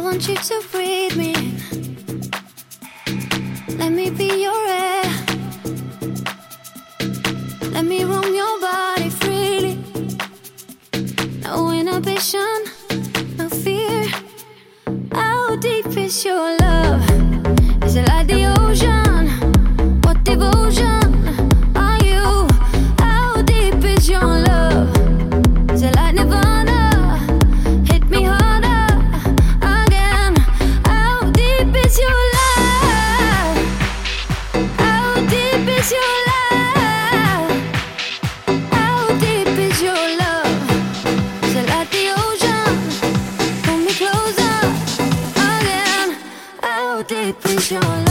want you to breathe me. Let me be your air. Let me roam your body freely. No inhibition, no fear. How deep is your love? Is it like the ocean? What devotion are you? How deep is your love? Is it like Nirvana? Hit me harder again. How deep is your love? How deep is your love? How deep is your love? Is it like the ocean? Pull me closer again. How deep is your love?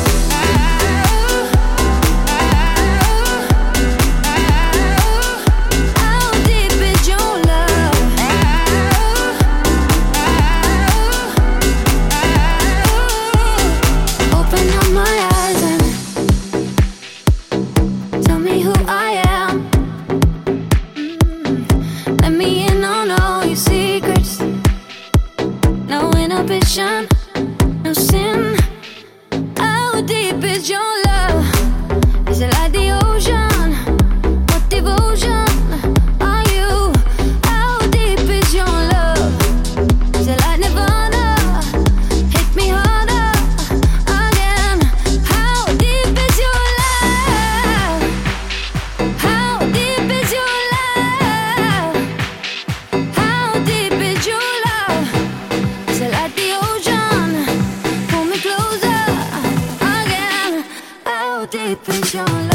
No sin. How deep is your love? Is it like the ocean? What devotion are you? How deep is your love? Is it like Nirvana? Hit me harder again. How deep is your love? How deep is your love? How deep is your love? Is it like the ocean? Pull me closer again. How deep is your love?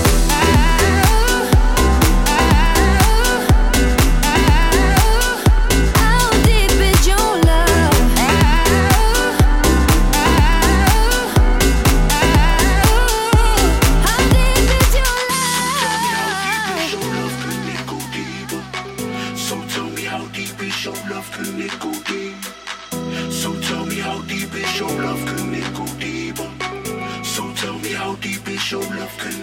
How deep is your love? How deep is your love? So tell me how deep is your love? Can it go deep? So tell me how deep is your love? Can it go deeper? So tell me how deep is your love? Can